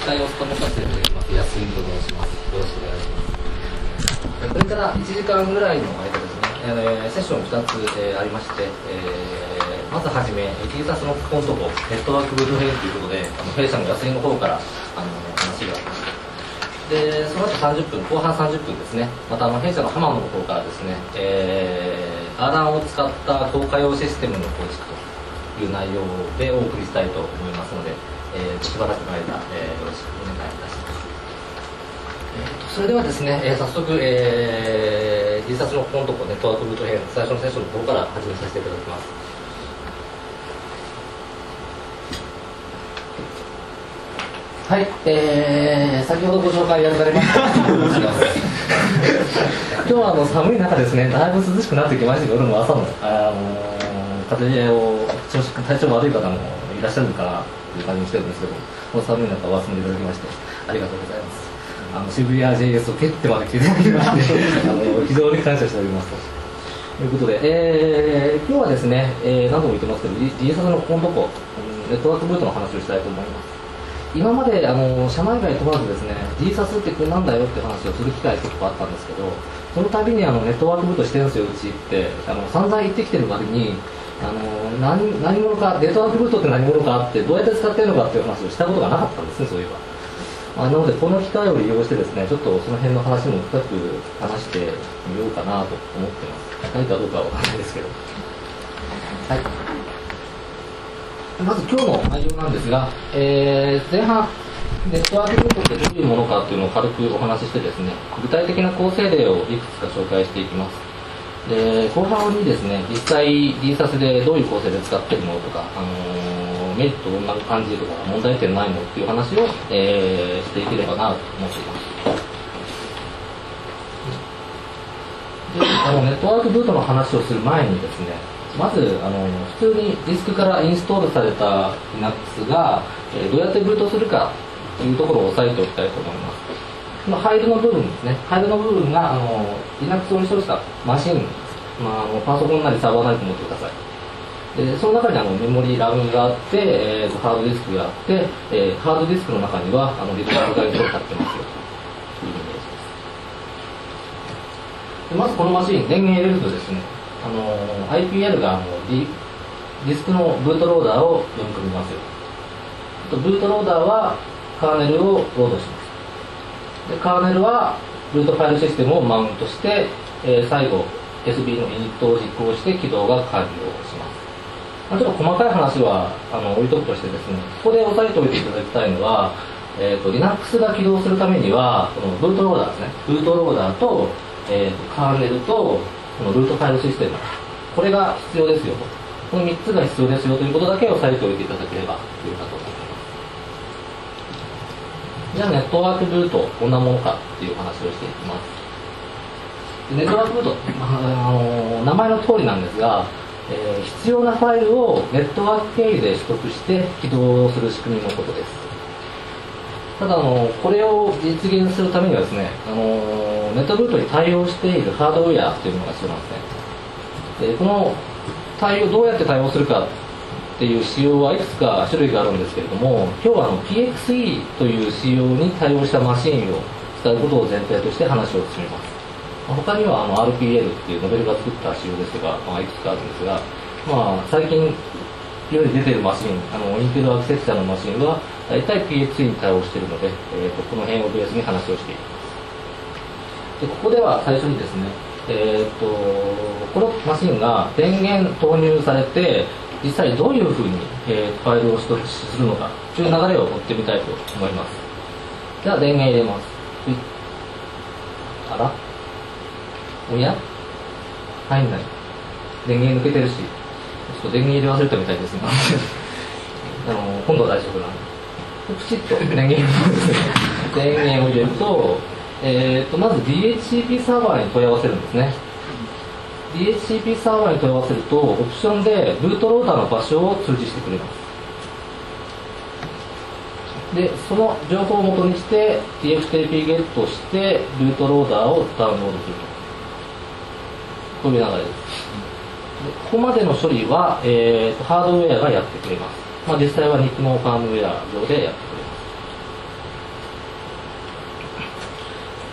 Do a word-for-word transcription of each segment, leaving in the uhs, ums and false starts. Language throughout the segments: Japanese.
会を務めさせていただきます、安井と申します。よろしくお願いします。これからいちじかんぐらいの間ですね、えー、セッションふたつ、えー、ありまして、えー、まずはじめ、T サスのコントとネットワークブート編ということで、あの弊社の安井の方からあの話がありました。で、その後さんじゅっぷん、後半さんじゅっぷんですね、またあの弊社の浜野の方からですね、えー、アーランを使った公開用システムの構築という内容でお送りしたいと思いますので、えー、しばらくの間、えー、よろしくお願いいたします。えー、それではですね、えー、早速、えー、T サスのコントとネットワークブート編、最初のセッションの方から始めさせていただきます。はい、えー、先ほどご紹介いただかれました今日はあの寒い中ですね、だいぶ涼しくなってきました。夜も朝も、あのー、風邪を調子体調悪い方もいらっしゃるのかなという感じにしてるんですけど、この寒い中お集まりいただきましてありがとうございます。あの渋谷 ジェイエス を蹴ってまで来ていただきましてあの非常に感謝しておりますということで、えー、今日はですね、えー、何度も言ってますけど T サスのコントコネットワークブートの話をしたいと思います。今まであの社内外問わずですね T サスってこれなんだよって話をする機会結構あったんですけど、その度にあのネットワークブートしてるんですようちってあの散々言ってきてる割にあの 何, 何者かネットワークブートって何者かってどうやって使ってるのかっていう話をしたことがなかったんですね、そういえば。あなのでこの機会を利用してですねちょっとその辺の話も深く話してみようかなと思ってます。何かどうかは分からないですけど、はい。まず今日の内容なんですが、えー、前半ネットワークブートってどういうものかっていうのを軽くお話ししてですね、具体的な構成例をいくつか紹介していきます。で、後半にですね、実際 T サスでどういう構成で使ってるのとか、あのー、メリットどんな感じとか問題点ないのっていう話を、えー、していければなと思っています。で、あのネットワークブートの話をする前にですね、まずあの普通にディスクからインストールされた Linux が、えー、どうやってブートするかというところを押さえておきたいと思います。このファイルの部分ですね、ファイルの部分があの Linux をインストールしたマシン、まあ、あのパソコンなりサーバーなりと思ってください。でその中にあのメモリーラムがあって、えー、ハードディスクがあって、えー、ハードディスクの中にはあのリトライブガイドを貼ってますよというイメージです。でまずこのマシン、電源入れるとですね、あの アイピーエル があの ディ, ディスクのブートローダーを読み込みますよ。とブートローダーはカーネルをロードします。でカーネルはブートファイルシステムをマウントして、えー、最後 エスビー のイニットを実行して起動が完了します。ちょっと細かい話はあの置いとくとしてですね、ここで押さえておいていただきたいのは、えー、と Linux が起動するためにはこのブートローダーですね、ブートローダーと、えー、とカーネルとこのルートファイルシステム、これが必要ですよと、このみっつが必要ですよということだけを押さえておいていただければよいかと思います。じゃあネットワークブートどんなものかっていう話をしていきます。ネットワークブート、あの名前の通りなんですが、えー、必要なファイルをネットワーク経由で取得して起動する仕組みのことです。ただあのこれを実現するためにはですね、あのネットブートに対応しているハードウェアというのが必要なんですね。でこの対応どうやって対応するかっていう仕様はいくつか種類があるんですけれども、今日はあの ピーエックスイー という仕様に対応したマシンを使うことを前提として話を進めます。他にはあの アールピーエル っていうノベルが作った仕様ですとか、まあ、いくつかあるんですが、まあ、最近世に出ているマシン、あのインテルアーキテクチャのマシンは大体 ピーエックスイー に対応しているので、えー、とこの辺をベースに話をしていきます。でここでは最初にですね、えー、とこのマシンが電源投入されて実際どういうふうに、えー、ファイルを取得するのかという流れを追ってみたいと思います。じゃあ電源入れます。あらおや入んない。電源抜けてるし、ちょっと電源入れ忘れたみたいですがあの今度は大丈夫なんでプチッと電源入れます電源を入れると、えー、とまず ディーエイチシーピー サーバーに問い合わせるんですね。 ディーエイチシーピー サーバーに問い合わせるとオプションでブートローダーの場所を通知してくれます。でその情報を元にして ティーエフティーピー ゲットしてブートローダーをダウンロードすると、こういう流れです。でここまでの処理は、えー、とハードウェアがやってくれます。まあ、実際はニックのファームウェア上でやってくれます。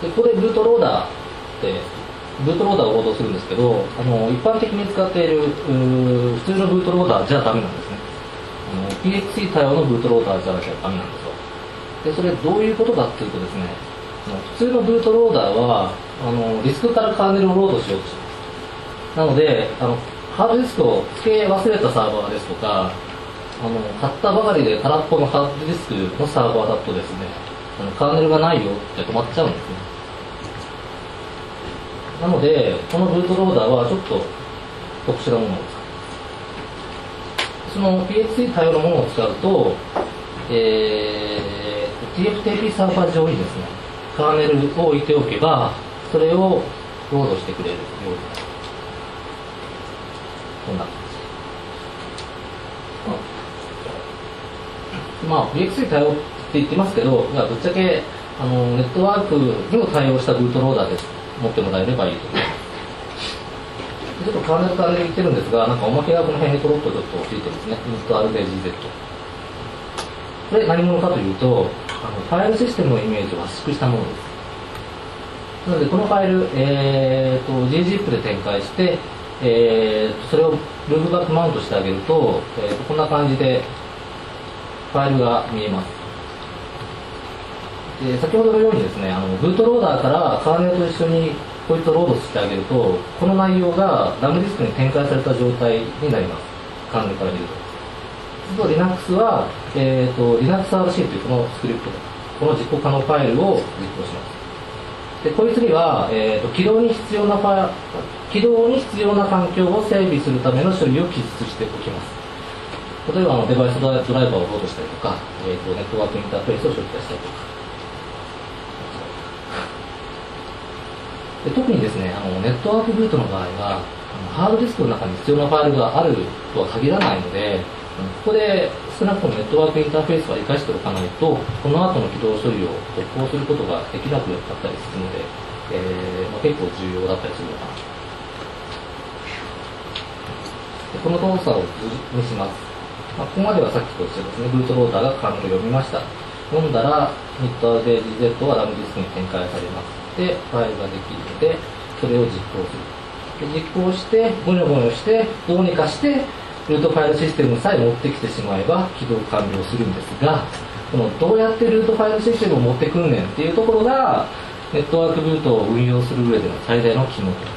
でここでブートローダーってブートローダーを労働するんですけど、あの一般的に使っている普通のブートローダーじゃダメなんですね。あの ピーエックスイー 対応のブートローダーじゃなきゃダメなんですよ。でそれどういうことかっていうとですね、普通のブートローダーはあのディスクからカーネルをロードしようとします。なのであのハードディスクを付け忘れたサーバーですとか、あの買ったばかりで空っぽのハードディスクのサーバーだとですね、あのカーネルがないよって止まっちゃうんですね。なのでこのブートローダーはちょっと特殊なものを使う。その ピーエックスイー 対応のものを使うと、えー、ティーエフティーピー サーバー上にですねカーネルを置いておけばそれをロードしてくれるようになる。こんな感じ。まあ ピーエックスイー 対応って言ってますけど、いやぶっちゃけあのネットワークにも対応したブートローダーです。持ってもらえればいいと思います。ちょっとカーネルカーネル言ってるんですが、なんかおまけがこの辺にトロッとちょっとついてるんですね。インスト アールディージーゼット。これ何者かというと、あのファイルシステムのイメージを圧縮したものです。なのでこのファイル、えー、と ジージップ で展開して、えー、それをループバックマウントしてあげると、えー、とこんな感じでファイルが見えます。で先ほどのようにですね、あのブートローダーからカーネルと一緒にこいつをロードしてあげると、この内容がラムディスクに展開された状態になります。カーネルから見ると。そうすると Linux は、えー、と リナックスアールシー というこのスクリプト、この実行可能ファイルを実行します。でこいつには、えー、と起動に必要なファ起動に必要な環境を整備するための処理を記述しておきます。例えばあのデバイスドライバーをロードしたりとか、えー、とネットワークインターフェースを処理したりとか。で特にですね、あのネットワークブートの場合はハードディスクの中に必要なファイルがあるとは限らないので、ここで少なくともネットワークインターフェースは生かしておかないと、この後の起動処理を続行することができなくなったりするので、えーまあ、結構重要だったりするのかなでこの動作を図にします。まあ、ここまではさっきと一緒ですね。ブートローダーがカーネルを読みました。読んだら ニット アールディージーゼット はラムディスクに展開されます。でファイルができるのでそれを実行する。で実行してゴニョゴニョしてどうにかしてルートファイルシステムさえ持ってきてしまえば起動完了するんですが、このどうやってルートファイルシステムを持ってくんねんっていうところがネットワークブートを運用する上での最大の肝と。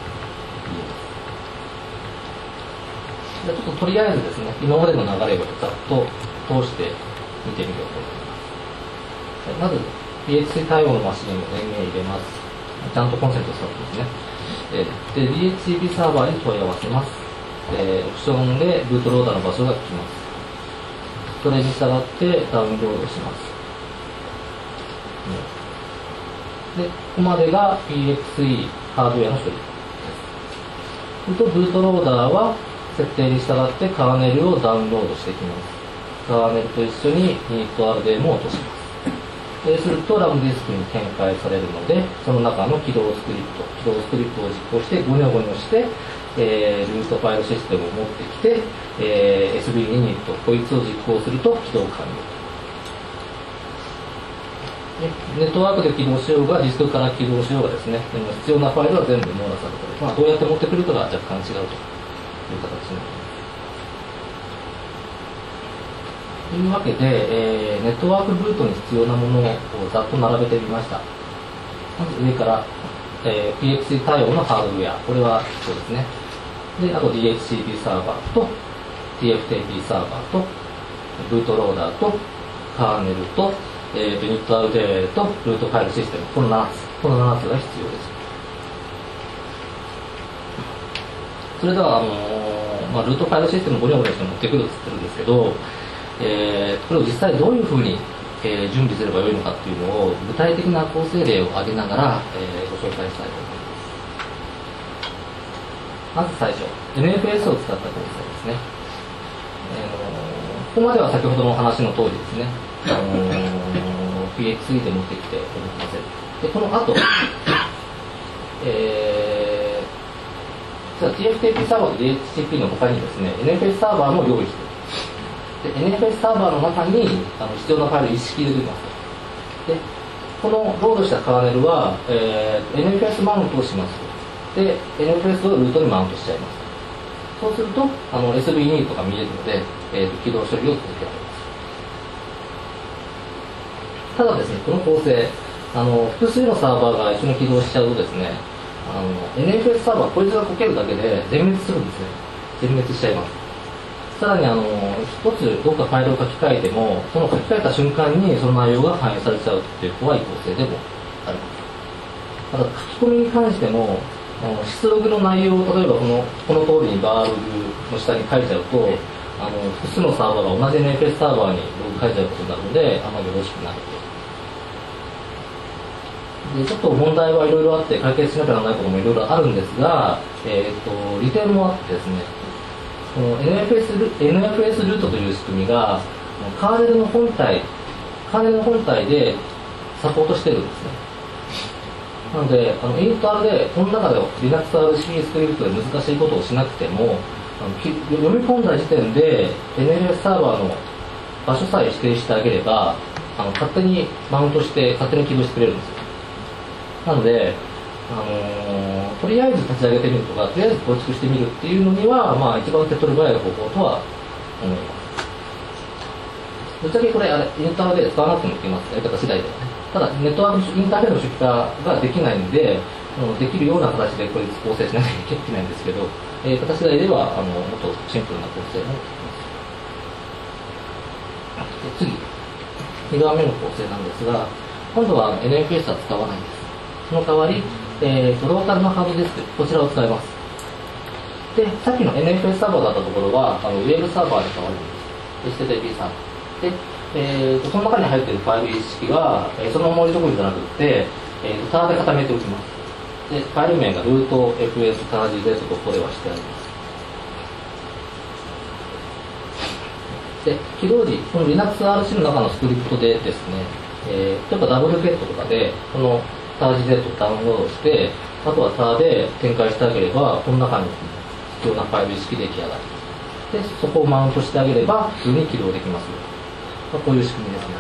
じゃあちょっととりあえずですね、今までの流れをざっと通して見てみようと思います。まず ピーエックスイー 対応のマシンを電源入れます。ちゃんとコンセント使ってですね。で、ディーエイチシーピー サーバーに問い合わせます。で、オプションでブートローダーの場所が来ます。それに従ってダウンロードします。で、ここまでが ピーエックスイー ハードウェアの処理です。すると、ブートローダーは設定に従ってカーネルをダウンロードしていきます。カーネルと一緒に ニット アールディー も落とします。そうするとラムディスクに展開されるので、その中の起動スクリプト、起動スクリプトを実行して、ゴニョゴニョして、えー、ルートファイルシステムを持ってきて、えー、エスビー イニット、こいつを実行すると起動完了。ネットワークで起動しようが、ディスクから起動しようがですね、必要なファイルは全部網羅されている。まあ、どうやって持ってくるかが若干違うという形になります。というわけで、えー、ネットワークブートに必要なものをざっと並べてみました。まず上から、えー、ピーエックスイー 対応のハードウェア、これはそうですね。で、あと ディーエイチシーピー サーバーと ティーエフティーピー サーバーとブートローダーとカーネルと、えー、ニット アールディー とルートファイルシステム、このななつ、このななつが必要です。それでは、あのーまあ、ルートファイルシステムをゴニョゴニョして持ってくるって言ってるんですけど、えー、これを実際どういうふうに、えー、準備すればよいのかっていうのを具体的な構成例を挙げながら、えー、ご紹介したいと思います。まず最初、エヌエフエス を使った構成ですね。えー、ここまでは先ほどの話の通りですね、あのー、ピーエックスイー で持ってきておきません。で、この後、えー、実は ティーエフティーピー サーバーと ディーエイチシーピー の他にですね、エヌエフエス サーバーも用意している。で エヌエフエス サーバーの中にあの必要なファイルを一式入れておきます。で、 このロードしたカーネルは、えー、エヌエフエス マウントをします。で エヌエフエス をルートにマウントしちゃいます。そうするとあの エスブイに とか見えるので、えー、と起動処理を続けられます。ただですね、この構成あの複数のサーバーが一緒に起動しちゃうとですね、あの エヌエフエス サーバーこいつがこけるだけで全滅するんですね。全滅しちゃいます。さらにあの一つどっかファイルを書き換えても、その書き換えた瞬間にその内容が反映されちゃうっていう怖い構成でもあります。ただ書き込みに関しても、出ログの内容を例えばこのこの通りにバーログの下に書いちゃうと、あの複数のサーバーが同じ エヌエフエス サーバーにログ書いちゃうことになるので、あまりよろしくないで、ちょっと問題はいろいろあって解決しなきゃならないこともいろいろあるんですが、えー、と利点もあってですね、この エヌエフエス ル、エヌエフエス ルートという仕組みがカーネルの本体カーネルの本体でサポートしてるんですね。なのであのイント アール でこの中で リナックスアールシー スクリプトで難しいことをしなくても、あの読み込んだ時点で エヌエフエス サーバーの場所さえ指定してあげれば、あの勝手にマウントして勝手に起動してくれるんですよ。なので、あのー、とりあえず立ち上げてみるとか、とりあえず構築してみるっていうのには、まあ、一番手っ取り早い方法とは思います。ぶっちゃけこれ、あれ、インターフェースで使わなくてもいけます。やり方次第ではね。ただ、ネットワーク、インターフェースの初期化ができないんで、できるような形でこれ構成しなきゃいけないんですけど、えー、形次第では、あの、もっとシンプルな構成もできます。で、次、にばんめの構成なんですが、今度は エヌエフエス は使わないんです。その代わり、えー、ローカルのハードディスク、こちらを使います。で、さっきの エヌエフエス サーバーだったところは、あのウェブサーバーに変わるんです。エイチティーティーピー サーバー。で、えーと、その中に入っているファイル一式は、えー、そのまま置いとくんじゃなくて、えーと、ターで固めておきます。で、ファイル名がルート エフエス ター ジー ゼット とこれはしてあります。で、起動時、この リナックスアールシー の中のスクリプトでですね、えー、例えばダブルゲットとかで、このター ジー ゼット をダウンロードして、あとはターで展開してあげれば、この中に必要なファイル意識出来上がり。で、そこをマウントしてあげれば、普通に起動できますよ。まあ、こういう仕組みですね。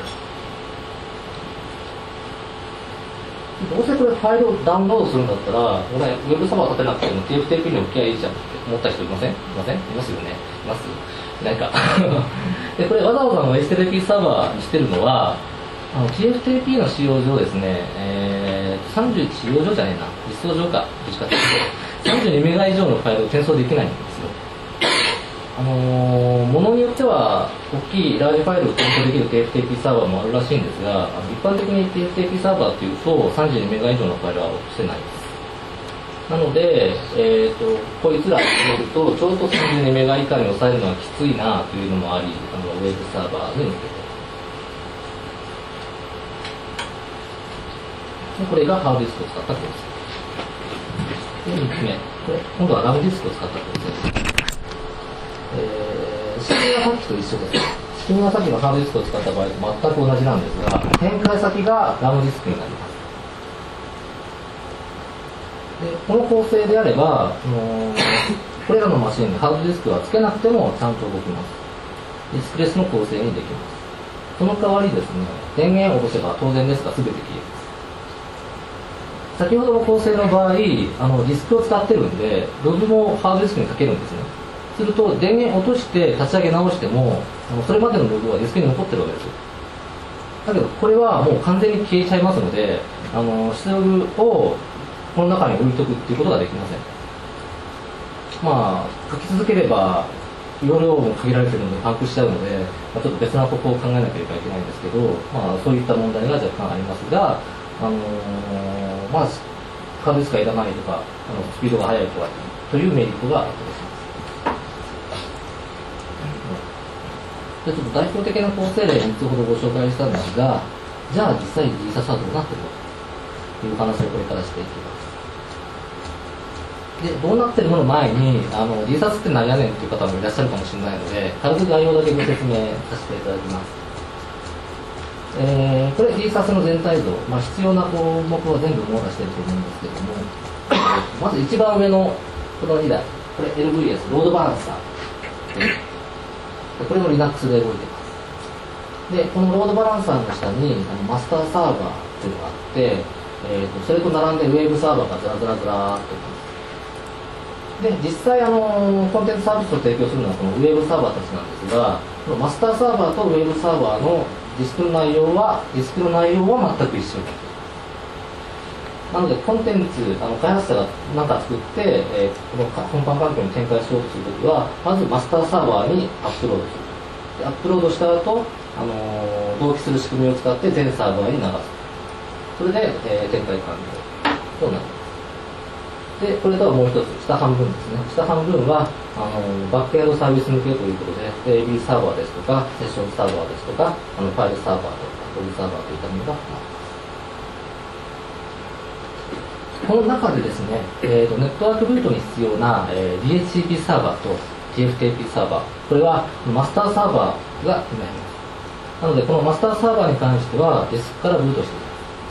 どうせこれファイルをダウンロードするんだったら、俺、ウェブサーバー立てなくても ティーエフティーピー に置きゃいいじゃんって思った人いませんいませんいますよねいますなんかで、これわざわざの エイチティーティーピー サーバーにしてるのは、あの ティーエフティーピー の使用上ですね、えー、さんじゅういち使用上じゃねえな、実装上か、どっちかというと、さんじゅうにメガ以上のファイルを転送できないんですよ。あのー、ものによっては、大きいラージファイルを転送できる ティーエフティーピー サーバーもあるらしいんですが、あの一般的に ティーエフティーピー サーバーっていうと、さんじゅうにメガ以上のファイルは落とせないです。なので、えーと、こいつらを入れると、ちょうどさんじゅうにメガ以下に抑えるのはきついなというのもあり、あのウェブサーバーに向けて。でこれがハードディスクを使った構成。で、みっつめ。これ、今度はラムディスクを使った構成です。えー、仕組みはさっきと一緒です。仕組みはさっきのハードディスクを使った場合と全く同じなんですが、展開先がラムディスクになります。でこの構成であれば、あのー、これらのマシンにハードディスクはつけなくてもちゃんと動きます。ディスクレスの構成にできます。その代わりですね、電源を落とせば当然ですが全て消えます。先ほどの構成の場合、あのディスクを使ってるんで、ログもハードディスクに書けるんですね。すると電源を落として立ち上げ直しても、あのそれまでのログはディスクに残ってるわけですよ。だけどこれはもう完全に消えちゃいますので、あの出ログをこの中に置いとくっていうことができません。まあ書き続ければ容量も限られてるのでパンクしちゃうので、まあ、ちょっと別な方法を考えなければいけないんですけど、まあ、そういった問題が若干ありますが、あのー、まあハードディスクがいらないとか、あのスピードが速いとかというメリットがあったりします。でちょっと代表的な構成例みっつほどご紹介したんですが、じゃあ実際に ジーサス はどうなっているのかという話をこれからしていきます。でどうなってるのの前に、あの ジーサス って何やねんという方もいらっしゃるかもしれないので、軽く概要だけご説明させていただきます。えー、これ ジーサス の全体像、まあ、必要な項目は全部網羅していると思うんですけども、まず一番上のこのにだい、これ エルブイエス ロードバランサーで、これも Linux で動いてます。でこのロードバランサーの下にあのマスターサーバーっていうのがあって、えー、とそれと並んでウェーブサーバーがずらずらずらーっとで、実際あのコンテンツサービスを提供するのはこのウェーブサーバーたちなんですが、このマスターサーバーとウェーブサーバーのディスクの内容はディスクの内容は全く一緒なので、コンテンツあの開発者が何か作って、えー、この本番環境に展開しようとするときは、まずマスターサーバーにアップロードする。でアップロードした後、あのー、同期する仕組みを使って全サーバーに流す。それで、えー、展開完了となります。で、これとはもう一つ、下半分ですね。下半分は、あのバックエンドサービス向けということで、エービー サーバーですとか、セッションサーバーですとか、あのファイルサーバーとか、ログサーバーといったものがあります。この中でですね、えーと、ネットワークルートに必要な、えー、ディーエイチシーピー サーバーと ティーエフティーピー サーバー、これはマスターサーバーがになります。なので、このマスターサーバーに関しては、ディスクからブートしています。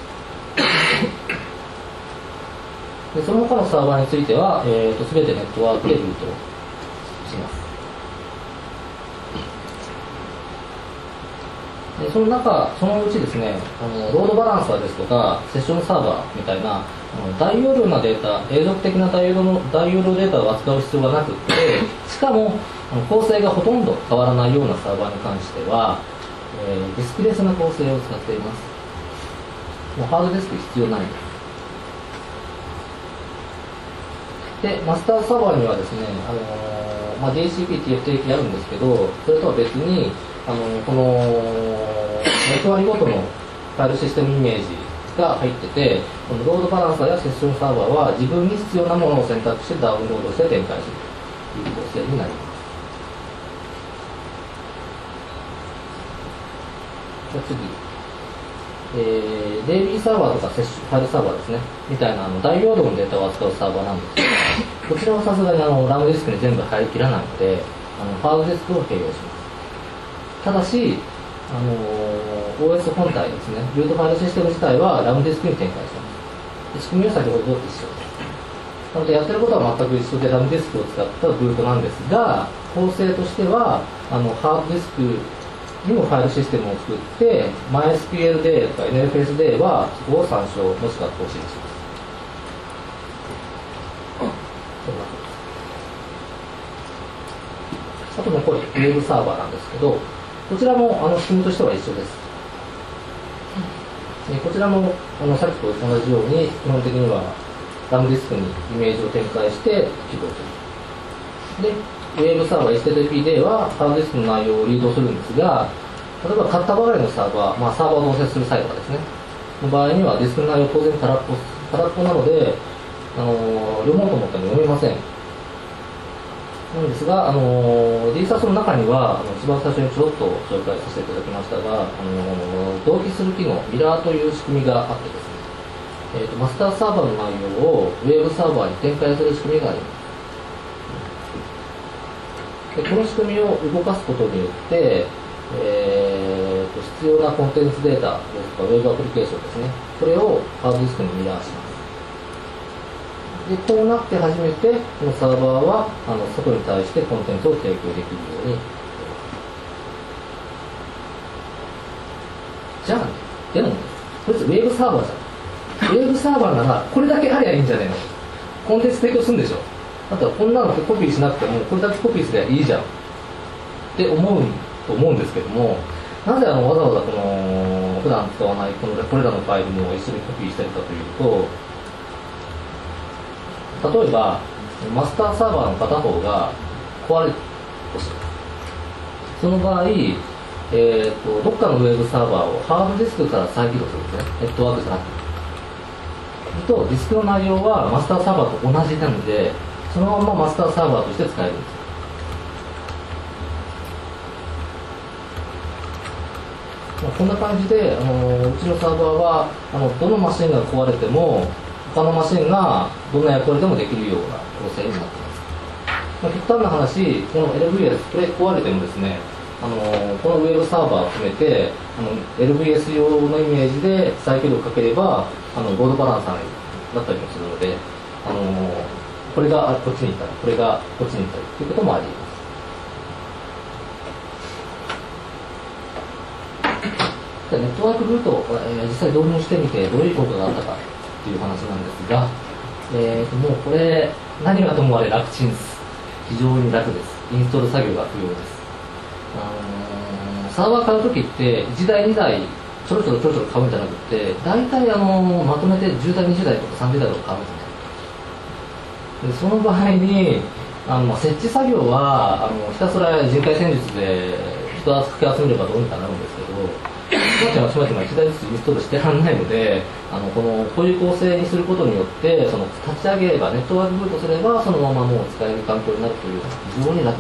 でその他のサーバーについては、えーと、全てネットワークでルートします。でその中、そのうちですね、あのロードバランサーですとか、セッションサーバーみたいな、あの大容量なデータ、永続的な大容量の大容量データを扱う必要がなくて、しかもあの構成がほとんど変わらないようなサーバーに関しては、えー、ディスクレスな構成を使っています。もうハードディスク必要ないです。で、マスターサーバーにはですね、あのーまあ、ディーエイチシーピー、ティーエフティーピー あるんですけど、それとは別に、あのーこの役割ごとのファイルシステムイメージが入ってて、このロードバランサーやセッションサーバーは自分に必要なものを選択してダウンロードして展開するという構成になります。じゃあ次。えー、デイビー サーバーとかセッションファイルサーバーですねみたいなあの大容量のデータを扱うサーバーなんですけど、こちらはさすがにあのラムディスクに全部入りきらないので、あのハードディスクを併用します。ただし、あのー、オーエス 本体ですね、ルートファイルシステム自体はラムディスクに展開しています。で仕組みは先ほどと一緒です。なのでやってることは全く一緒でラムディスクを使ったブートなんですが、構成としてはあのハードディスクにもファイルシステムを作って マイエスキューエルディー とか エヌエフエスディー はそこを参照もしくは更新します。あと残りウェブサーバーなんですけど、こちらもあの仕組みとしては一緒です。でこちらもあのさっきと同じように基本的にはラムディスクにイメージを展開して起動する。でウェブサーバー エイチティーティーピー ではハードディスクの内容をリードするんですが、例えば買ったばかりのサーバー、まあ、サーバーを同接する際とかですね、の場合にはディスクの内容当然空っぽ空っぽなので、あの読もうと思っても読めません。なんですが、あの ディーサス の中にはあの一番最初にちょろっと紹介させていただきましたが、あの同期する機能、ミラーという仕組みがあってですね、えーと、マスターサーバーの内容をウェブサーバーに展開する仕組みがあります。でこの仕組みを動かすことによって、えー、と必要なコンテンツデータですとかウェブアプリケーションですね、それをハードディスクにミラーします。でこうなって初めてこのサーバーはあの外に対してコンテンツを提供できるように。じゃあ、ね、でもね、これウェブサーバーじゃん。ウェブサーバーならこれだけありゃいいんじゃねえの。コンテンツ提供するんでしょ。だったらこんなのコピーしなくてもこれだけコピーすればいいじゃんって思うと思うんですけども、なぜあのわざわざこの普段使わないこのこれらのファイルも一緒にコピーしてるかというと、例えばマスターサーバーの片方が壊れるとします。その場合、えー、とどっかのウェブサーバーをハードディスクから再起動するんですね。ネットワークじゃなくて。とディスクの内容はマスターサーバーと同じなので、そのままマスターサーバーとして使えるんです。まあ、こんな感じで、あのうちのサーバーはあのどのマシンが壊れても他のマシンがどんな役割でもできるような構成になっています。まあ、極端な話、この エルブイエス、これ壊れてもですね、あのこのウェブサーバーを含めてあの エルブイエス 用のイメージで再起動をかければあのロードバランサーになったりもするので、あのこれがこっちに行ったり、これがこっちに行ったりということもあります。 ネットワークルートを、えー、実際導入してみてどういう効果があったかっていう話なんですが、えー、ともうこれ何はともあれ楽ちんです。非常に楽です。インストール作業が不要です。あのー、サーバー買うときっていちだいにだいちょろちょろちょろちょろ買うんじゃなくて、大体あのー、まとめてじゅうだいにじゅうだいとかさんじゅうだいとか買うんですね。でその場合にあの設置作業はあのひたすら人海戦術で人をかき集めればどうにかなるんですけど、ちまちまちまちまいちだいずつインストールしてらんないので、あのこのこういう構成にすることによってその立ち上げればネットワークブートすればそのままもう使える環境になるというのが非常に楽です。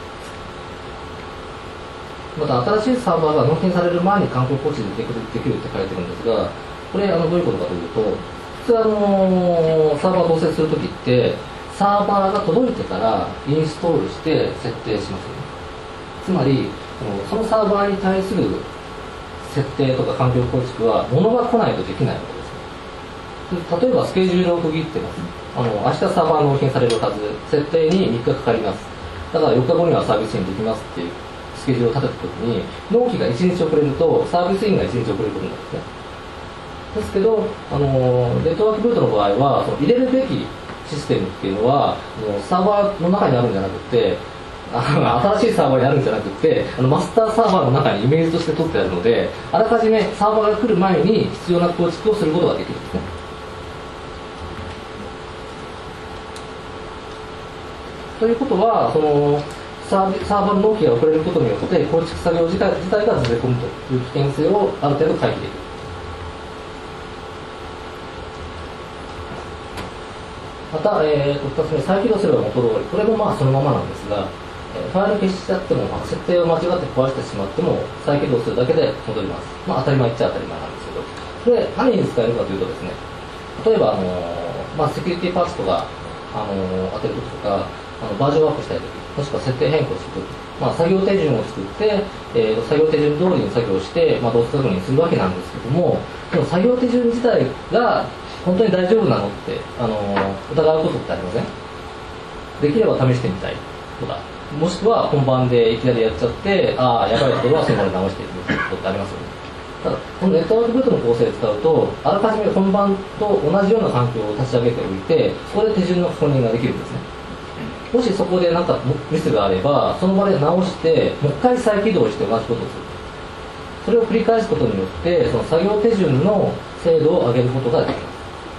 また新しいサーバーが納品される前に環境構築できるできるって書いてるんですが、これあのどういうことかというと、普通あのサーバー同棲するときってサーバーが届いてからインストールして設定しますよね。つまりそのサーバーに対する設定とか環境構築は物が来ないとできないわけですね。例えばスケジュールを区切ってます。あの明日サーバー納品されるはず、設定にみっかかかります。だからよっかごにはサービスインできますっていうスケジュールを立てたときに、納期がいちにち遅れるとサービスインがいちにち遅れることになるんですね。ですけど、あのネットワークブートの場合はその入れるべきシステムっていうのはサーバーの中にあるんじゃなくて、新しいサーバーにあるんじゃなくて、あのマスターサーバーの中にイメージとして取ってあるので、あらかじめサーバーが来る前に必要な構築をすることができるんですね。ということは、そのサーサーバーの納期が遅れることによって構築作業自体自体がずれ込むという危険性をある程度回避できる。また、えー、とふたつめ、再起動すれば元通り。これもまあそのままなんですが、ファイル消しちゃっても、まあ、設定を間違って壊してしまっても再起動するだけで戻ります。まあ当たり前っちゃ当たり前なんですけど、これ何に使えるかというとですね、例えばあのー、まあ、セキュリティパーツとか、あのー、当てるときとか、あのバージョンアップしたいとき、もしくは設定変更するとき、まあ、作業手順を作って、えー、作業手順通りに作業して、まあ、動作確認するわけなんですけども、その作業手順自体が本当に大丈夫なのって、あのー、疑うことってありません？できれば試してみたいとか、もしくは本番でいきなりやっちゃって、ああ、やばいところはそのまま直していくことってありますよね。ただ、このネットワークブートの構成を使うと、あらかじめ本番と同じような環境を立ち上げておいて、そこで手順の確認ができるんですね。もしそこで何かミスがあれば、その場で直して、もう一回再起動して同じことをする。それを繰り返すことによって、その作業手順の精度を上げることができます。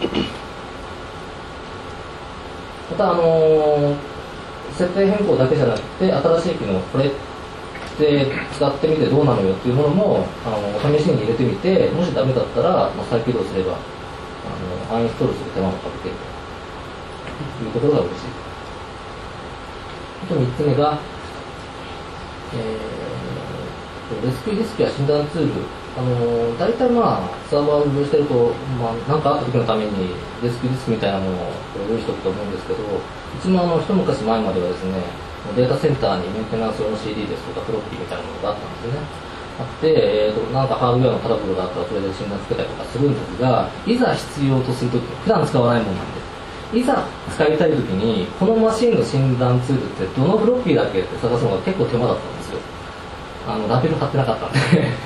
また、あのー、設定変更だけじゃなくて、新しい機能、これで使ってみてどうなのよっていうものも、あの試しに入れてみて、もしダメだったら、まあ、再起動すれば、あのアンインストールする手間もかけているというところが嬉しい。あとみっつめが、えー、レスキューディスクや診断ツール、あの大体まあサーバーを利用してると、まあ、何かあった時のためにレスキューディスクみたいなものを用意しておくと思うんですけど、うちもあの一昔前まではですね、データセンターにメンテナンス用の シーディー ですとかフロッピーみたいなものがあったんですよね。あって、えーと、なんかハードウェアのトラブルがあったらそれで診断つけたりとかするんですが、いざ必要とするとき、普段使わないものなんで、いざ使いたいときにこのマシンの診断ツールってどのフロッピーだっけって探すのが結構手間だったんですよ。あのラベル貼ってなかったんで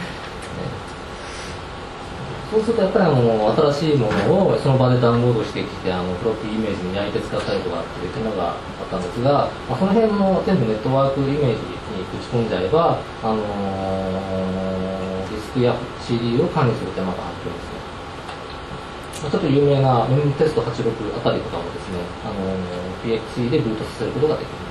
そうするとやっぱりあの新しいものをその場でダウンロードしてきて、あのフロッピーイメージに焼いて使ったりとかっていう手間があったんですが、まあ、その辺も全部ネットワークイメージに打ち込んじゃえば、あのー、ディスクや シーディー を管理する手間が発表ですね。ちょっと有名なメモテストはちじゅうろくあたりとかもですね、あのー、ピーエックスイー でブートさせることができます。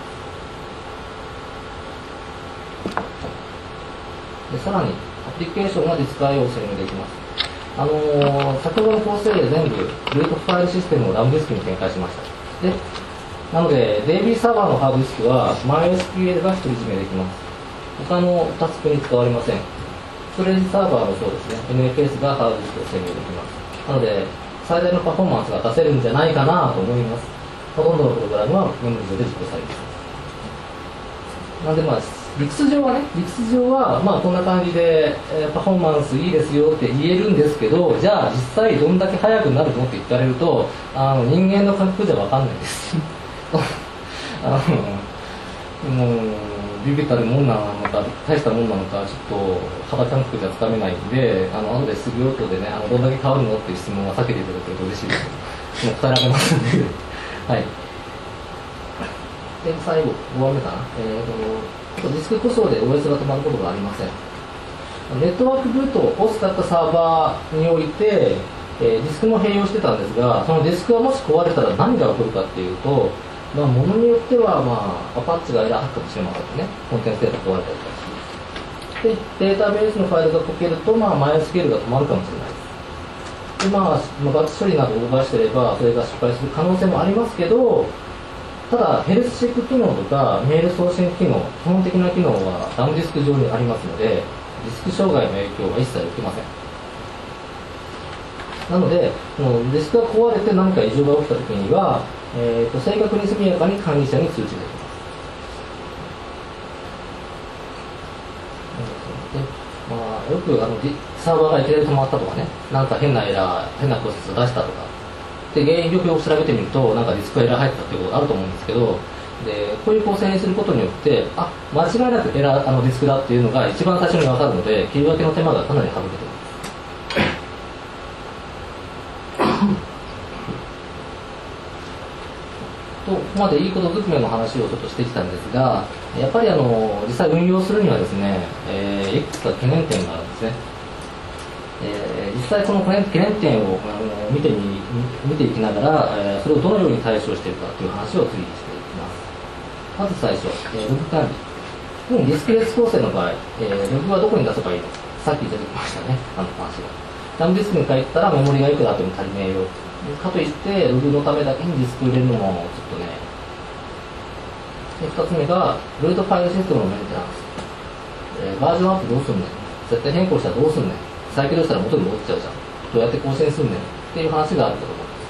でさらにアプリケーションがディスク アイオー を制御できます。あのー、先ほどの構成で全部ルートファイルシステムをラムディスクに展開しました。でなので デイビー サーバーのハードディスクは マイエスキューエル が独り占めできます。他のタスクに使われません。ストレージサーバーもそうですね、 エヌエフエス がハードディスクを制御できます。なので最大のパフォーマンスが出せるんじゃないかなと思います。ほとんどのプログラムはメモリ上で実行されます。なのでまあ理屈上はね、理屈上はまあこんな感じで、えー、パフォーマンスいいですよって言えるんですけど、じゃあ実際どんだけ速くなるのって聞かれると、あの人間の感覚じゃ分かんないですあのもうビビったるもんなのか、大したもんなのか、ちょっと肌感覚じゃつかめないんで、あの後で質疑応答でね、あのどんだけ変わるのっていう質問は避けていただけると嬉しいです。もう答えられますんで。はい。で、最後、ごばんめかな。えーと、ディスク故障で オーエス が止まることがありません。ネットワークブートを使ったサーバーにおいて、えー、ディスクも併用してたんですが、そのディスクがもし壊れたら何が起こるかっていうと、まあ、ものによっては、まあ、アパッチがエラー発覚してしまうとね、コンテンツデータ壊れたりとかして、で、データベースのファイルが解けると、まあ、マイナススケールが止まるかもしれないです。で、まあ、バッチ処理などを動かしてれば、それが失敗する可能性もありますけど、ただ、ヘルスチェック機能とか、メール送信機能、基本的な機能はラムディスク上にありますので、ディスク障害の影響は一切受けません。なので、もうディスクが壊れて何か異常が起きたときには、えーと、正確に速やかに管理者に通知ができます。でまあ、よくあのサーバーがいきなり止まったとかね、なんか変なエラー、変なプロセスを出したとか、で原因よくよく調べてみると、なんかディスクがエラー入ったっていうことがあると思うんですけど、でこういう構成にすることによって、あ、間違いなくエラー、あのディスクだっていうのが一番最初に分かるので、切り分けの手間がかなり省けています。とここまでいいことずくめの話をちょっとしてきたんですが、やっぱりあの実際運用するにはですね、えー、いくつか懸念点があるんですね。えー、実際この懸念点をあの見てみ見ていきながら、えー、それをどのように対処しているかという話を次にしていきます。まず最初、えー、ログ管理。特にディスクレス構成の場合、えー、ログはどこに出せばいいのか、さっき出てきましたね、あの話が。ラムディスクに書いたらメモリがいくらあっても足りねえよ。かといって、ログのためだけにディスク入れるのもちょっとね。で、二つ目が、ルートファイルシステムのメンテナンス。えー、バージョンアップどうすんねん。設定変更したらどうすんねん。再起動したら元に戻っちゃうじゃん。どうやって更新すんねん。っていう話があるかと思います。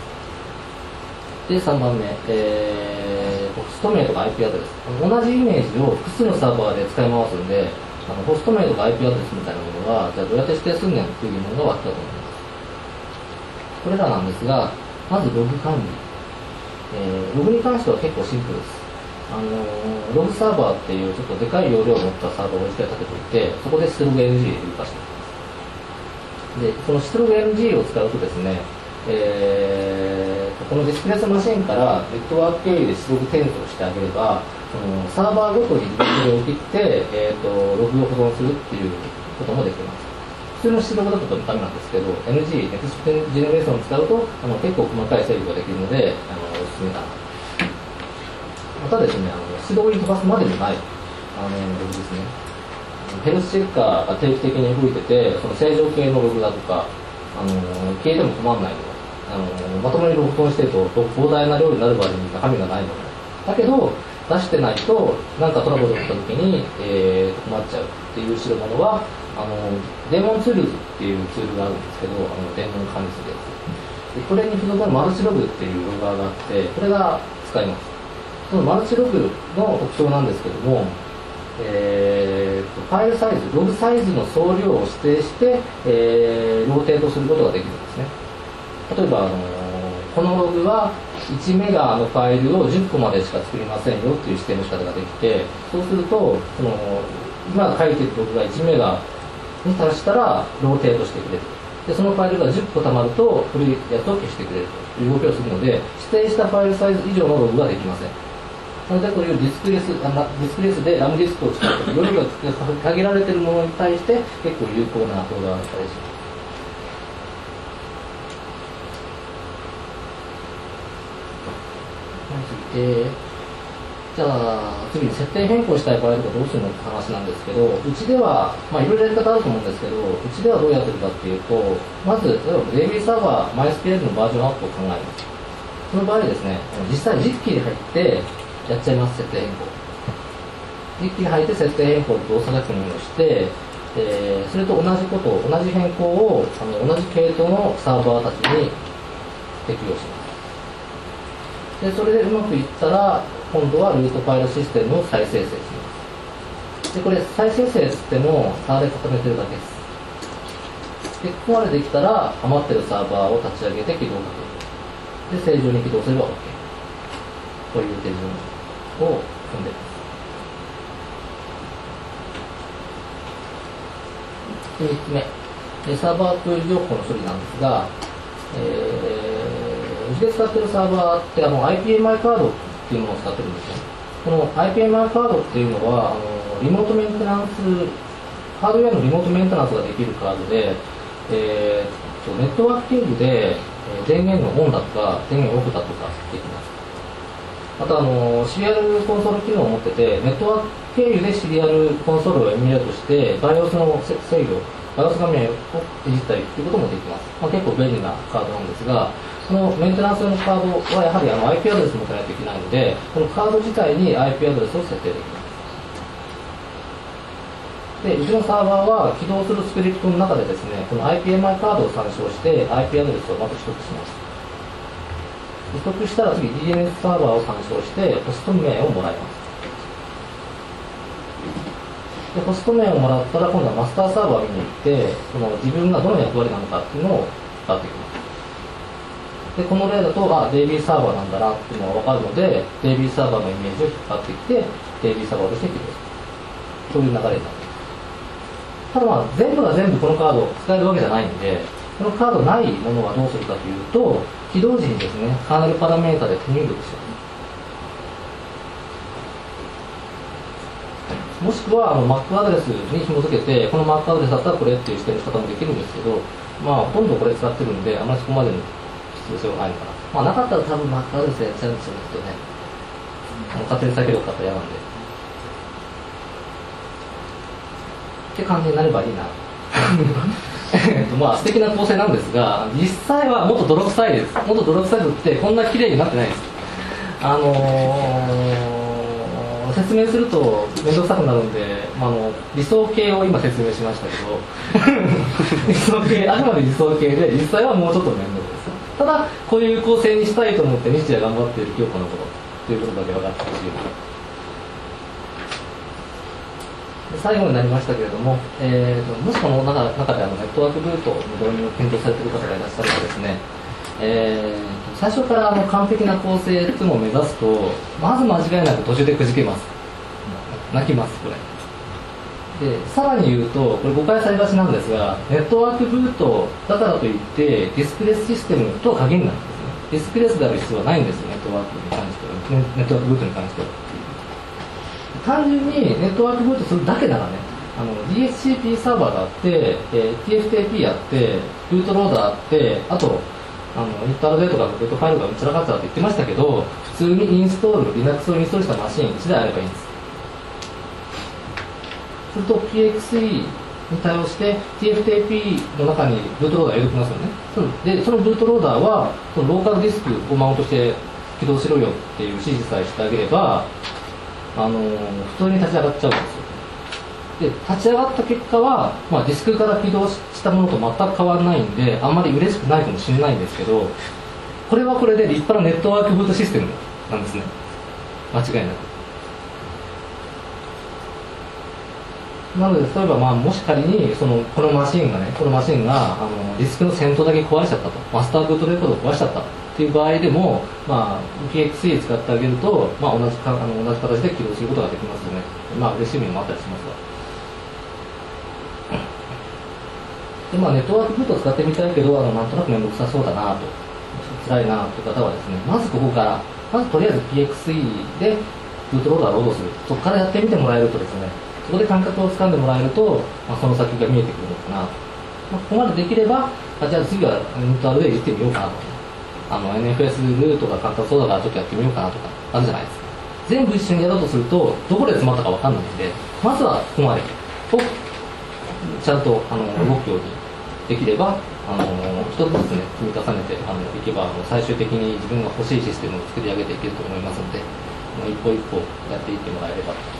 で、三番目、えー、ホスト名とか アイピー アドレス。同じイメージを複数のサーバーで使い回すんで、あのホスト名とか アイピー アドレスみたいなものは、じゃあどうやって指定すんねんっていう疑問が湧きたと思います。これらなんですが、まずログ管理。えー、ログに関しては結構シンプルです。あのー、ログサーバーっていうちょっとでかい容量を持ったサーバーを一回立てておいて、そこでシトログ エヌジー で動かしていきます。で、このシトログ エヌジー を使うとですね、えー、このディスクレスマシンからネットワーク経由でシトログ転送してあげれば、そのサーバーごとにディレを切って、えーと、ログを保存するっていうこともできます。普通のシトログだとダメなんですけど、エヌジー、ネクストジェネレーションを使うと、あの結構細かい制御ができるので、あのおすすめだな。またですね、あのシトログに飛ばすまでもない、あのログですね。ヘルスチェッカーが定期的に動いてて、その正常系のログだとか、あの消えても困らないので、あのまともにログ保存してると膨大な量になる場合に中身がないので、だけど、出してないと、何かトラブルが起きたときに、えー、困っちゃうっていう代物は、あのデーモンツールズっていうツールがあるんですけど、あのデーモン管理するやつで、これに付属のマルチログっていうロガーがあって、これが使えます。そのマルチログの特徴なんですけども、えー、ファイルサイズ、ログサイズの総量を指定して、えー、ローテートすることができるんですね。例えば、あのこのログはいちメガのファイルをじゅっこまでしか作りませんよっていう指定の仕方ができて、そうすると、その今書いてるログがいちメガに達したらローテートしてくれる。で、そのファイルがじゅっこ溜まると古いやつを消してくれるという動きをするので、指定したファイルサイズ以上のログができません。なので、こういうディスクレス、あディスクレスでラムディスクを使うと、容量が限られているものに対して結構有効なログがあったりします。えー、じゃあ次に設定変更したい場合とかどうするのって話なんですけど、うちでは、まあ、いろいろやり方あると思うんですけど、うちではどうやってるかっていうと、まず例えば デイビー サーバー マイスケールのバージョンアップを考えます。その場合ですね、実際実機で入ってやっちゃいます。設定変更実機で入って設定変更と動作確認をして、えー、それと同じことを同じ変更をあの同じ系統のサーバーたちに適用します。でそれでうまくいったら、今度はルートファイルシステムを再生成します。でこれ再生成って言ってもサーで固めてるだけです。でここまでできたら余ってるサーバーを立ち上げて起動確認で正常に起動すれば OK という手順を踏んでいます。 みっつめ、サーバーという情報の処理なんですが、えー、うちで使っているサーバーってあの アイピーエムアイ カードっていうものを使ってるんですね。この アイピーエムアイ カードっていうのは、あのリモートメンテナンス、ハードウェアのリモートメンテナンスができるカードで、えー、ネットワーク経由で電源のオンだとか、電源オフだとかできます。またあの、シリアルコンソール機能を持ってて、ネットワーク経由でシリアルコンソールをエミュレートして、バイオスの制御、バイオス画面をいじったりということもできます。まあ、結構便利なカードなんですが、このメンテナンス用のカードはやはりあの アイピー アドレス持ってないといけないので、このカード自体に アイピー アドレスを設定できます。で、うちのサーバーは起動するスクリプトの中でですね、この アイピーエムアイ カードを参照して アイピー アドレスをまず取得します。取得したら次 ディーエヌエス サーバーを参照してホスト名をもらいます。でホスト名をもらったら今度はマスターサーバーを見に行ってその自分がどの役割なのかっていうのを使っていきます。でこの例だとあ デイビー サーバーなんだなっていうのが分かるので デイビー サーバーのイメージを引っ張ってきて デイビー サーバーとして起動するそういう流れになります。ただまあ全部が全部このカードを使えるわけじゃないんでこのカードないものはどうするかというと起動時にですね、カーネルパラメータで手入力します。もしくはあの マック アドレスに紐付けて、この マック アドレスだったらこれっていう指定の仕方もできるんですけど、まあ、ほとんどこれ使ってるんで、あまりそこまでの必要性はないのかな。まあ、なかったら多分 マック アドレスでやっちゃうんですよね、きっとね。あの勝手に先ほど買ったら嫌なんで。って感じになればいいな。まあ素敵な構成なんですが実際はもっと泥臭いです。もっと泥臭くってこんな綺麗になってないです。あのー、説明すると面倒くさくなるんで、まあ、あの理想形を今説明しましたけど理想形あくまで理想形で実際はもうちょっと面倒です。ただこういう構成にしたいと思って日夜頑張っている今日このことということだけ分かってほしい。最後になりましたけれども、えー、ともしこの中中であのネットワークルートの導入を検討されている方がいらっしゃればですね、えー、最初からあの完璧な構成っていうのを目指すとまず間違いなく途中でくじけます。泣きますこれでさらに言うとこれ誤解されがちなんですがネットワークルートだからといってディスクレスシステムとは限らないんですね。ディスクレスである必要はないんですよ。ネットワークに関してはネットワークルートに関しては単純にネットワークブートするだけならね、あの ディーエイチシーピー サーバーがあって、えー、ティーエフティーピー あって、ブートローダーあって、あと、あのインターネットとかゲットファイルがうちらかったって言ってましたけど、普通にインストール、Linux をインストールしたマシンいちだいあればいいんです。すると ピーエックスイー に対応して ティーエフティーピー の中にブートローダーを入れてきますよね。で、そのブートローダーは、そのローカルディスクをマウントして起動しろよっていう指示さえしてあげれば、あの普通に立ち上がっちゃうんですよ。で立ち上がった結果は、まあ、ディスクから起動したものと全く変わらないんであんまり嬉しくないかもしれないんですけどこれはこれで立派なネットワークブートシステムなんですね。間違いなく。なので例えば、まあ、もし仮にそのこのマシンがねこのマシンがあのディスクの先頭だけ壊れちゃったとマスターブートレコードを壊しちゃったっていう場合でも、まあ、ピーエックスイー 使ってあげると、まあ、同じかあの同じ形で起動することができますよね。まあ嬉しい面もあったりしますがで、まあ、ネットワークブートを使ってみたいけどあのなんとなく面倒くさそうだなと辛いなという方はですねまずここからまずとりあえず ピーエックスイー でブートローダーをロードするそこからやってみてもらえるとですねそこで感覚をつかんでもらえると、まあ、その先が見えてくるのかなと、まあ、ここまでできればあじゃあ次はインタールでいじってみようかなとあの エヌエフエス ルートが簡単そうだからちょっとやってみようかなとかあるじゃないですか。全部一緒にやろうとするとどこで詰まったか分かんないんでまずはここまでをちゃんとあの動くようにできればあの一つずつね積み重ねてあのいけば最終的に自分が欲しいシステムを作り上げていけると思いますので一歩一歩やっていってもらえればと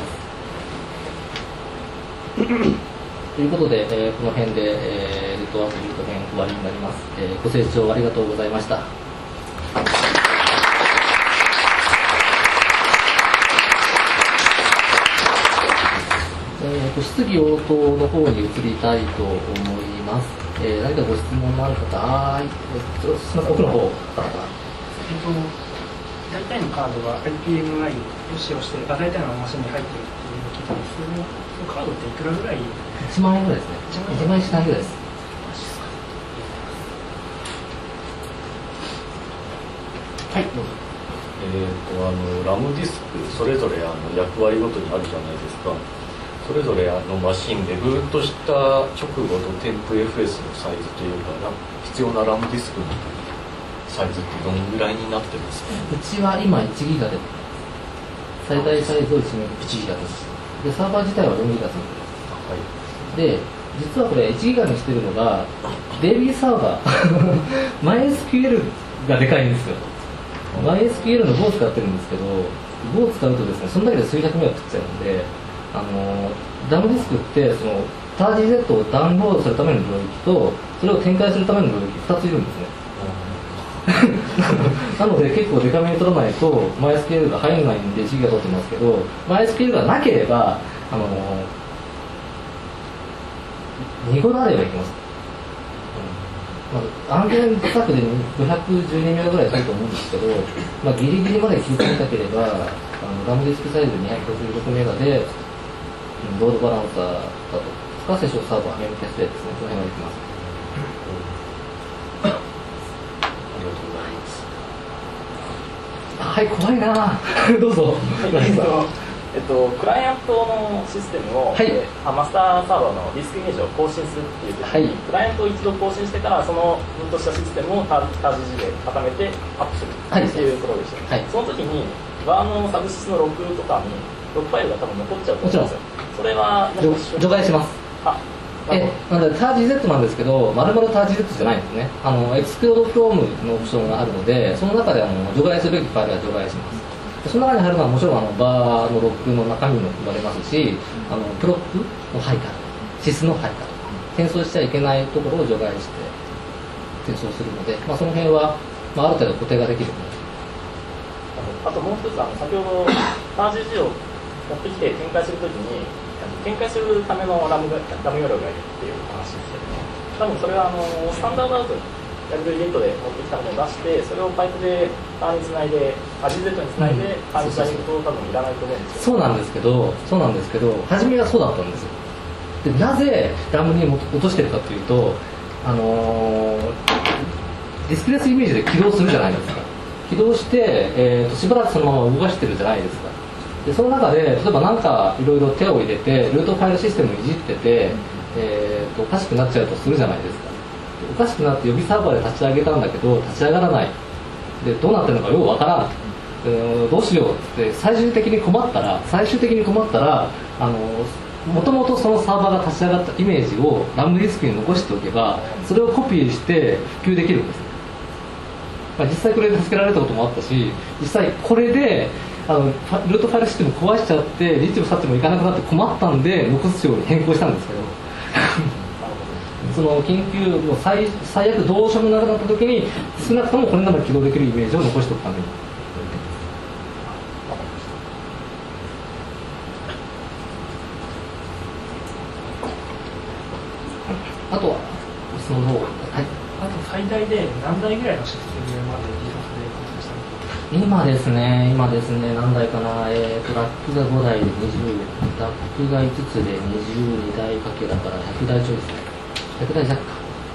思いますということで、えー、この辺で、えー、ネットワークルート編終わりになります、えー、ご清聴ありがとうございました。えー、質疑応答の方に移りたいと思います。えー、何かご質問のある方、はい、すみません、奥の方から。大体のカードが アイピーエムアイ を使用して、大体のマシンに入っているというそのカードっていくらぐらい？いちまんえんぐらいですね。いちまんえんしないぐらいです。はいどうぞ。 えー、とあのラムディスクそれぞれあの役割ごとにあるじゃないですか。それぞれあのマシンでブートした直後の添付 エフエス のサイズというかな必要なラムディスクのサイズってどのぐらいになってますか？ うちは今いちギガで最大サイズをいちギガです。でサーバー自体はよんギガついてます。はい、で実はこれいちギガにしてるのがデイビーサーバーマイエスキューエル がでかいんですよ。マイエスキューエル の Go を使ってるんですけど Go を使うとですねそのだけで数百メガ食っちゃうんで、あのラムディスクってその タージーゼット をダウンロードするための領域とそれを展開するための領域ふたついるんですねなので結構デカめに取らないと マイエスキューエル が入らないんでいちギガ取ってますけど マイエスキューエル がなければあのにごあればいきます。まあ、安全近くでごひゃくじゅうにメガぐらいだと思うんですけど、まあ、ギリギリまで切り込みたければあのラムディスクサイズにひゃくろくじゅうろくメガで、うん、ロードバランサーだとかセッションサーバーメモキャステですね、その辺ができます。 ありがとうございます。 はい、怖いなどうぞ。 えっと、クライアントのシステムを、はい、マスターサーバーのディスクイメージを更新するっていう時に、はい、クライアントを一度更新してからその分としたシステムをタージージーで固めてアップするっていうところでした、はい、その時にバーのサブシスのログとかにログファイルが多分残っちゃうと思うんですよ。それは除外します。あえなのでタージーゼットなんですけど、まるまるタージーゼットじゃないんですね。あのエクスクロードクロームのオプションがあるので、その中であの除外すべきファイルは除外します。その中に入るのはもちろんあのバーのロックの中身も含まれますし、あのプロップの配下、シスの配下、転送しちゃいけないところを除外して転送するので、まあ、その辺は、まあ、ある程度固定ができるので。 あともう一つあの先ほどタージージーを持ってきて展開するときに展開するためのラムがラム容量がいるっていう話ですけども、多分それはあのスタンダードアウトヤルゲットで持ってきたものを出してそれをパイプでターにつないで アージーゼット につないでターにつなげると多分いらないと思うんですよ。そうなんですけどそうなんですけど初めはそうだったんですよ。でなぜラムに落としてるかというと、あのー、ディスプレイスイメージで起動するじゃないですか。起動して、えー、としばらくそのまま動かしてるじゃないですか。でその中で例えば何かいろいろ手を入れてルートファイルシステムをいじってて、えー、とおかしくなっちゃうとするじゃないですか。おかしくなって予備サーバーで立ち上げたんだけど立ち上がらないでどうなってるのかよくわからん、えー、どうしようって最終的に困ったら最終的に困ったらあのもともとそのサーバーが立ち上がったイメージをラムディスクに残しておけばそれをコピーして普及できるんです。まあ、実際これで助けられたこともあったし実際これであのルートファイルシステム壊しちゃってリッチもサッチもいかなくなって困ったんで残すように変更したんですけどその緊急もう 最, 最悪どうしようもなくなった時に少なくともこれなら起動できるイメージを残しておくために。あとはその方、はい、 あと最大で何台ぐらいのシステムまでリソースで構成したのか。 今ですね今ですね何台かな、えー、とラックがごだいでにじゅうラックがいつつでにじゅうにだいかけだからひゃくだいちょいですね。ひゃくだい弱か。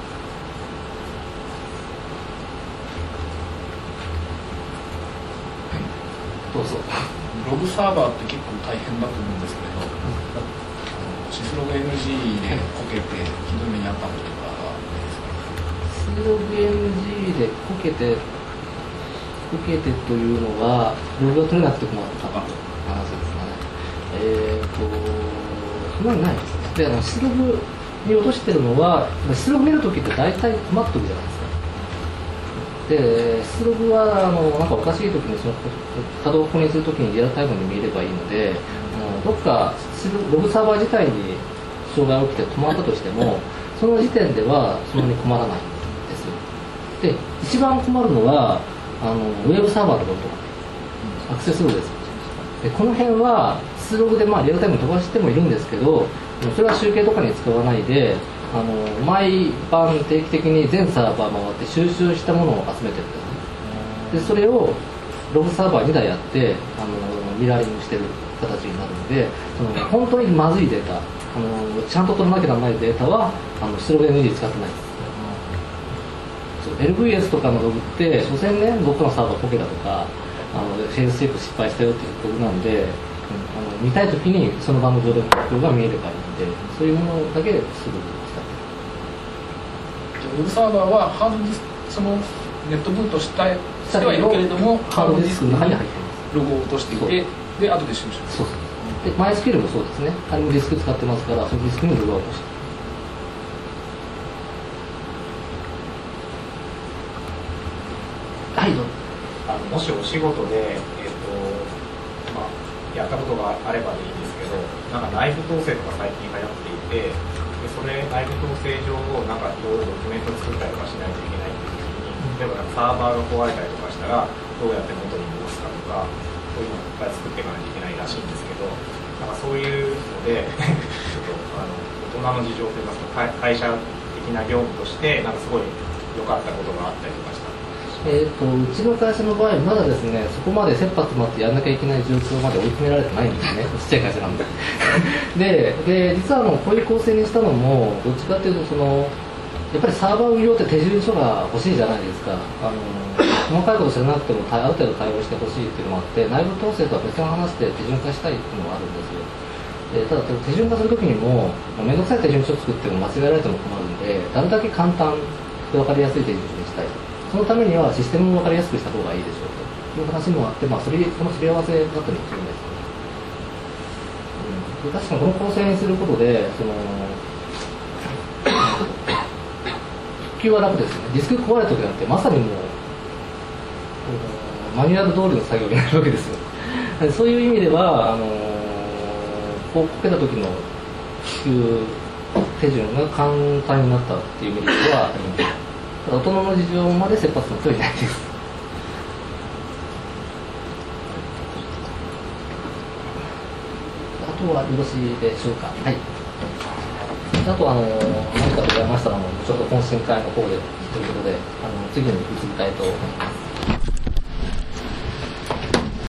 どうぞ。 ログサーバーって結構大変だと思うんですけれど、あのシスログ エヌジー でこけてひどい目にあったこととかはないですか？ シスログ エヌジー でこけてこけてというのはログが取れなくて困った話ですかね。えーとそんなにないですね。であのシスログに落としてるのはシスログ見るときって大体困ってるじゃないですか。でシスログはあのなんかおかしいときにその稼働を確認するときにリアルタイムに見ればいいので、あのどっかログサーバー自体に障害が起きて止まったとしてもその時点ではそんなに困らないんですよ。で一番困るのはあのウェブサーバーのことアクセスログです。でこの辺はシスログでまあリアルタイムに飛ばしてもいるんですけどそれは集計とかに使わないであの毎晩定期的に全サーバー回って収集したものを集めてるんですね。でそれをログサーバーにだいあってあのミラーリングしてる形になるので、その本当にまずいデータ、あのちゃんと取らなきゃならないデータはあのスロー エヌジー 使ってないです。そう エルブイエス とかのログって所詮ね、どっかのサーバーポケだとかあのフェーズチェック失敗したよっていうログなんで、あの見たいときにその番号上でログが見えればいいんで、そういうものだけすぐ使ってる。 ウェブサーバーはハードディスク、そのネットブートしたしてはいるけれども、 ハードディスクの中に入ってます。 ログを落としていて、で後で収集する。 そうそう。で、マイスキルもそうですね。仮にディスク使ってますから、そのディスクにログを落として。はい、どうぞ。 あのもしお仕事で、えーとまあ、やったことがあればでいいんですけど、なんか内部統制とか最近流行っていて、でそれ内部統制上をなんかいろいろドキュメント作ったりとかしないといけないっていう時に、例えばサーバーが壊れたりとかしたらどうやって元に戻すかとか、そういうのをいっぱい作っていかないといけないらしいんですけど、なんかそういうのでちょっとあの大人の事情といいますか、会社的な業務としてなんかすごい良かったことがあったりとかした。 えー、とうちの会社の場合、まだですね、そこまで切羽詰まってやらなきゃいけない状況まで追い詰められてないんですね、ちっちゃい会社なんで。でで、実はあのこういう構成にしたのも、どっちかというとその、やっぱりサーバー運用って手順書が欲しいじゃないですか、あの細かいこと知らなくてもある程度対応してほしいっていうのもあって、内部統制とは別の話で手順化したいっていうのがあるんですよ。でただ、手順化するときにも、面倒くさい手順書を作っても間違えられても困るんで、なるだけ簡単で分かりやすい手順書にしたいと。そのためにはシステムも分かりやすくした方がいいでしょうという話もあって、まあ、それそのすり合わせだったりもするんですよね。うん、確かにこの構成にすることで、その復旧は楽ですよね。ディスク壊れた時なんてまさにもうマニュアル通りの作業になるわけですよ。そういう意味では、あのこうこけた時の復旧手順が簡単になったっていうメリットはあります。大人の事情まで切羽詰まってはいないです。あとはよろしいでしょうか。はい。あとあの何かございましたらもうちょっと懇親会の方でということで、あの次に移りたいと思います。